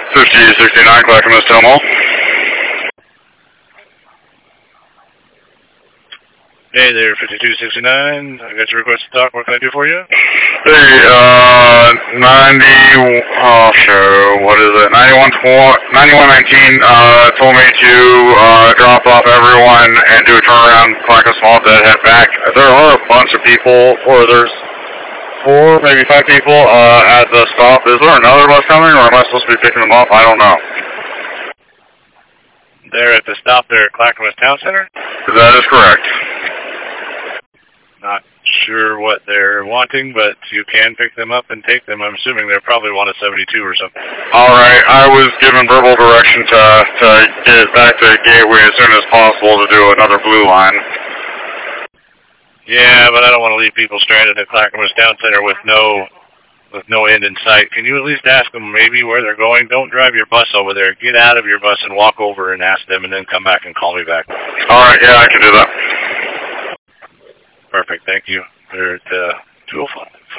5069, Clackamas Town Hall. Hey there, 5269. I got your request to talk. What can I do for you? Hey, 9119, told me to, drop off everyone and do a turnaround, Clackamas Mall, then head back. There are a bunch of people, or there's 4, maybe 5 people, at the stop. Is there another bus coming, or am I supposed to be picking them up? I don't know. They're at the stop there at Clackamas Town Center? That is correct. Not sure what they're wanting, but you can pick them up and take them. I'm assuming they're probably one of 72 or something. Alright, I was given verbal direction to get back to Gateway as soon as possible to do another blue line. Yeah, but I don't want to leave people stranded at Clackamas Town Center with no end in sight. Can you at least ask them maybe where they're going? Don't drive your bus over there. Get out of your bus and walk over and ask them and then come back and call me back. Alright, yeah, I can do that. Perfect, thank you. We're at 205.